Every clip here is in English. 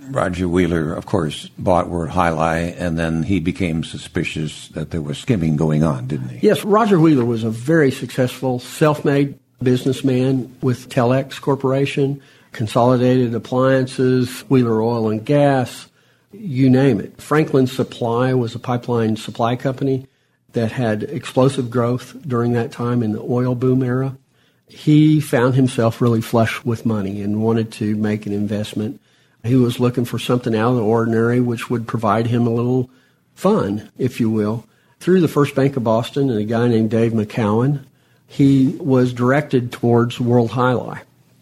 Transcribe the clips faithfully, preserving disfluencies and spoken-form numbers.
Roger Wheeler, of course, bought World Highlight, and then he became suspicious that there was skimming going on, didn't he? Yes, Roger Wheeler was a very successful, self-made businessman with Telex Corporation, Consolidated Appliances, Wheeler Oil and Gas, you name it. Franklin Supply was a pipeline supply company that had explosive growth during that time in the oil boom era. He found himself really flush with money and wanted to make an investment. He was looking for something out of the ordinary, which would provide him a little fun, if you will. Through the First Bank of Boston and a guy named Dave McCowan, he was directed towards World Highlight.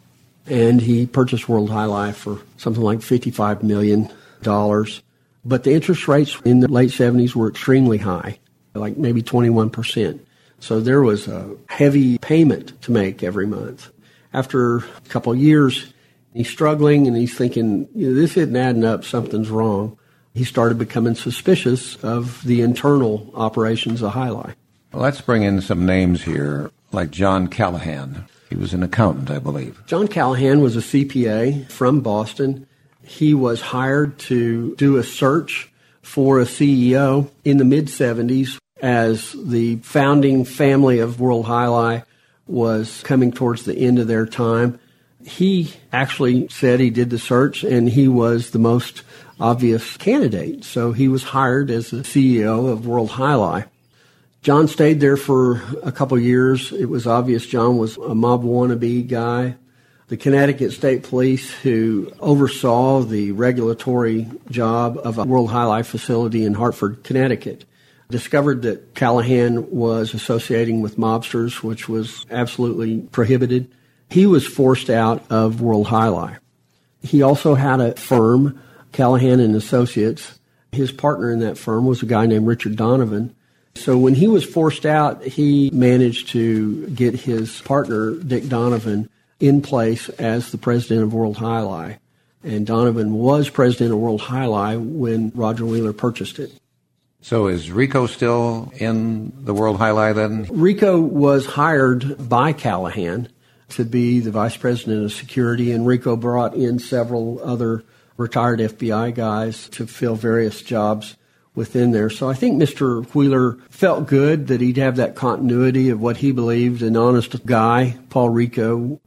And he purchased World Highlight for something like fifty-five million dollars. But the interest rates in the late seventies were extremely high, like maybe twenty-one percent. So there was a heavy payment to make every month. After a couple of years, he's struggling and he's thinking, you know, this isn't adding up, something's wrong. He started becoming suspicious of the internal operations of Highlight. Well, let's bring in some names here, like John Callahan. He was an accountant, I believe. John Callahan was a C P A from Boston. He was hired to do a search for a C E O in the mid-seventies as the founding family of World Highlight was coming towards the end of their time. He actually said he did the search, and he was the most obvious candidate. So he was hired as the C E O of World Highlight. John stayed there for a couple of years. It was obvious John was a mob wannabe guy. The Connecticut State Police, who oversaw the regulatory job of a World Highlight facility in Hartford, Connecticut, discovered that Callahan was associating with mobsters, which was absolutely prohibited. He was forced out of World Highlight. He also had a firm, Callahan and Associates. His partner in that firm was a guy named Richard Donovan. So when he was forced out, he managed to get his partner, Dick Donovan, in place as the president of World Highlight. And Donovan was president of World Highlight when Roger Wheeler purchased it. So is Rico still in the World Highlight then? Rico was hired by Callahan to be the vice president of security, and Rico brought in several other retired F B I guys to fill various jobs within there. So I think Mister Wheeler felt good that he'd have that continuity of what he believed, an honest guy, Paul Rico.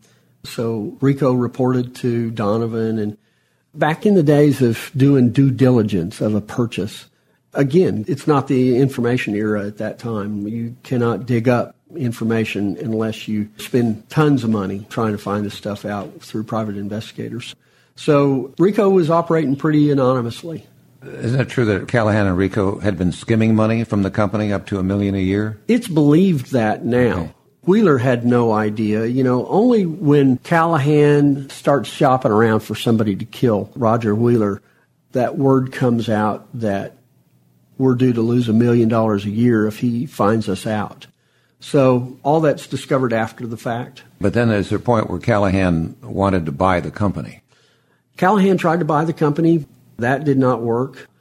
So Rico reported to Donovan, and back in the days of doing due diligence of a purchase, again, it's not the information era at that time. You cannot dig up information unless you spend tons of money trying to find this stuff out through private investigators. So Rico was operating pretty anonymously. Isn't it true that Callahan and Rico had been skimming money from the company up to a million a year? It's believed that now. Okay. Wheeler had no idea. You know, only when Callahan starts shopping around for somebody to kill Roger Wheeler, that word comes out that we're due to lose a million dollars a year if he finds us out. So all that's discovered after the fact. But then there's a point where Callahan wanted to buy the company. Callahan tried to buy the company. That did not work.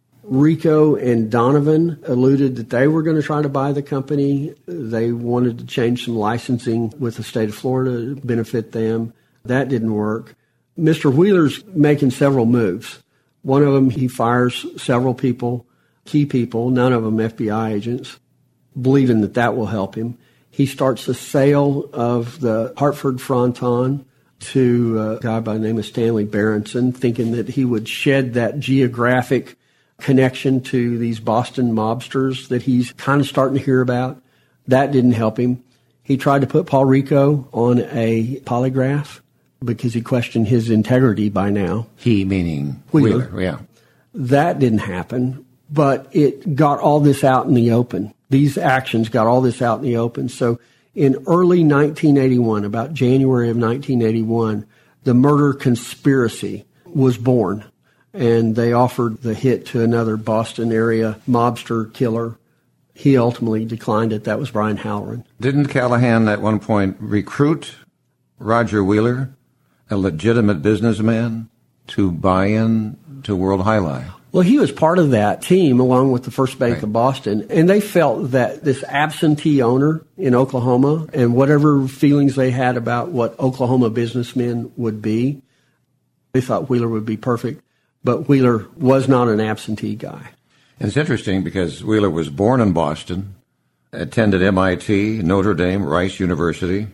Rico and Donovan alluded that they were going to try to buy the company. They wanted to change some licensing with the state of Florida to benefit them. That didn't work. Mister Wheeler's making several moves. One of them, he fires several people, key people, none of them F B I agents, believing that that will help him. He starts the sale of the Hartford Fronton to a guy by the name of Stanley Berenson, thinking that he would shed that geographic connection to these Boston mobsters that he's kind of starting to hear about. That didn't help him. He tried to put Paul Rico on a polygraph because he questioned his integrity by now. He meaning Wheeler. Wheeler, yeah. That didn't happen, but it got all this out in the open. These actions got all this out in the open. So in early nineteen eighty-one, about January of nineteen eighty-one, the murder conspiracy was born. And they offered the hit to another Boston area mobster killer. He ultimately declined it. That was Brian Halloran. Didn't Callahan at one point recruit Roger Wheeler, a legitimate businessman, to buy in to World Highlight? Well, he was part of that team along with the First Bank right. of Boston. And they felt that this absentee owner in Oklahoma and whatever feelings they had about what Oklahoma businessmen would be, they thought Wheeler would be perfect. But Wheeler was not an absentee guy. It's interesting because Wheeler was born in Boston, attended M I T, Notre Dame, Rice University.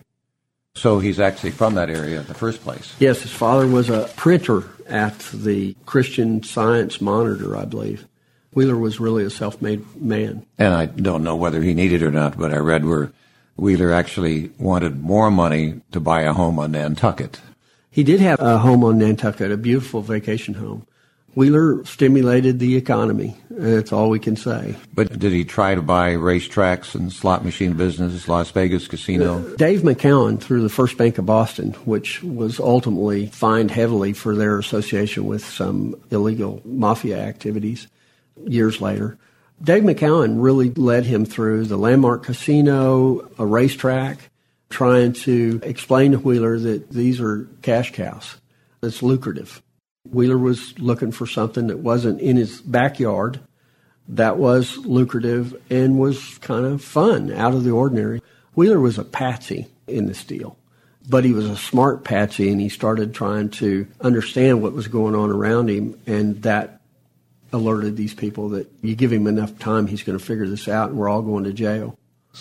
So he's actually from that area in the first place. Yes, his father was a printer at the Christian Science Monitor, I believe. Wheeler was really a self-made man. And I don't know whether he needed it or not, but I read where Wheeler actually wanted more money to buy a home on Nantucket. He did have a home on Nantucket, a beautiful vacation home. Wheeler stimulated the economy. That's all we can say. But did he try to buy racetracks and slot machine business, Las Vegas casino? Dave McCowan, through the First Bank of Boston, which was ultimately fined heavily for their association with some illegal mafia activities years later, Dave McCowan really led him through the Landmark Casino, a racetrack, trying to explain to Wheeler that these are cash cows. It's lucrative. Wheeler was looking for something that wasn't in his backyard, that was lucrative and was kind of fun, out of the ordinary. Wheeler was a patsy in this deal, but he was a smart patsy, and he started trying to understand what was going on around him, and that alerted these people that you give him enough time, he's going to figure this out, and we're all going to jail.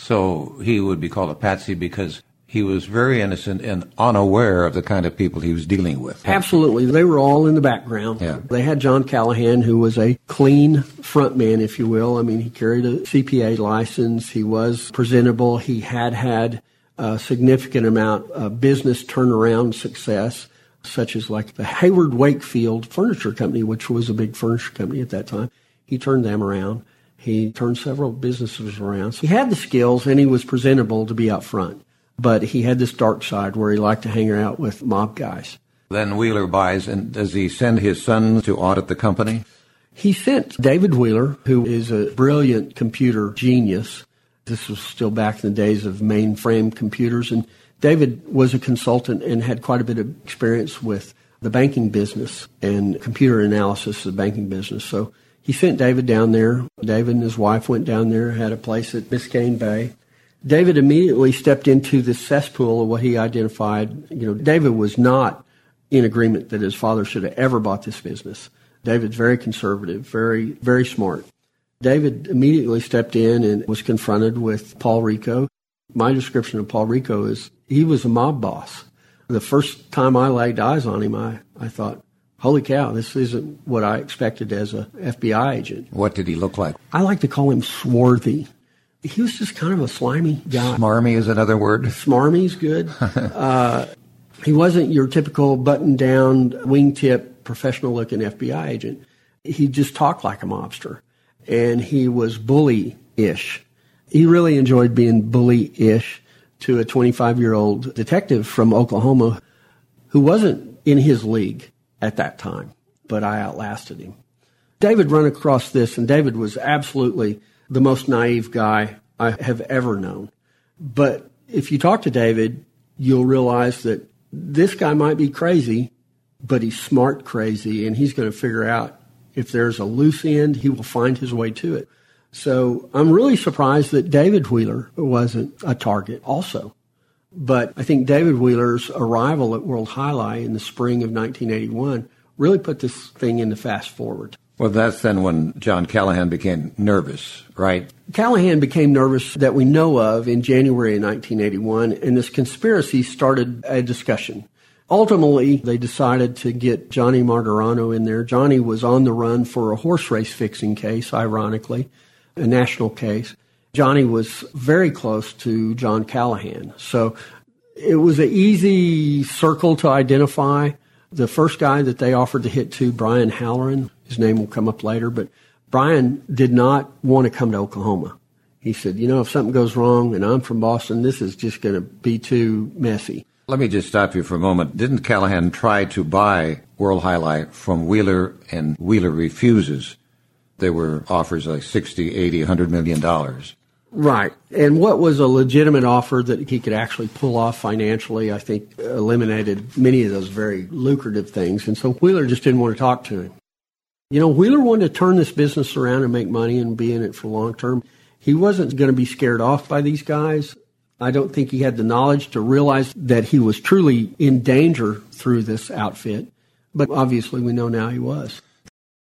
So he would be called a patsy because he was very innocent and unaware of the kind of people he was dealing with. Absolutely. They were all in the background. Yeah. They had John Callahan, who was a clean front man, if you will. I mean, he carried a C P A license. He was presentable. He had had a significant amount of business turnaround success, such as like the Hayward Wakefield Furniture Company, which was a big furniture company at that time. He turned them around. He turned several businesses around. So he had the skills, and he was presentable to be out front. But he had this dark side where he liked to hang out with mob guys. Then Wheeler buys, and does he send his son to audit the company? He sent David Wheeler, who is a brilliant computer genius. This was still back in the days of mainframe computers. And David was a consultant and had quite a bit of experience with the banking business and computer analysis of the banking business. So he sent David down there. David and his wife went down there, had a place at Biscayne Bay. David immediately stepped into the cesspool of what he identified. You know, David was not in agreement that his father should have ever bought this business. David's very conservative, very, very smart. David immediately stepped in and was confronted with Paul Rico. My description of Paul Rico is he was a mob boss. The first time I laid eyes on him, I, I thought, holy cow, this isn't what I expected as a F B I agent. What did he look like? I like to call him swarthy. He was just kind of a slimy guy. Smarmy is another word. Smarmy's good. uh, he wasn't your typical button-down, wingtip, professional-looking F B I agent. He just talked like a mobster, and he was bully-ish. He really enjoyed being bully-ish to a twenty-five-year-old detective from Oklahoma who wasn't in his league at that time, but I outlasted him. David ran across this, and David was absolutely the most naive guy I have ever known. But if you talk to David, you'll realize that this guy might be crazy, but he's smart crazy, and he's going to figure out if there's a loose end, he will find his way to it. So I'm really surprised that David Wheeler wasn't a target also. But I think David Wheeler's arrival at World Highlight in the spring of nineteen eighty-one really put this thing into fast forward. Well, that's then when John Callahan became nervous, right? Callahan became nervous that we know of in January of nineteen eighty-one, and this conspiracy started a discussion. Ultimately, they decided to get Johnny Martorano in there. Johnny was on the run for a horse race fixing case, ironically, a national case. Johnny was very close to John Callahan. So it was an easy circle to identify. The first guy that they offered to hit to, Brian Halloran, his name will come up later, but Brian did not want to come to Oklahoma. He said, you know, if something goes wrong and I'm from Boston, this is just going to be too messy. Let me just stop you for a moment. Didn't Callahan try to buy World Highlight from Wheeler, and Wheeler refuses? There were offers like sixty, eighty, one hundred million dollars. Right. And what was a legitimate offer that he could actually pull off financially, I think, eliminated many of those very lucrative things. And so Wheeler just didn't want to talk to him. You know, Wheeler wanted to turn this business around and make money and be in it for long term. He wasn't going to be scared off by these guys. I don't think he had the knowledge to realize that he was truly in danger through this outfit. But obviously we know now he was.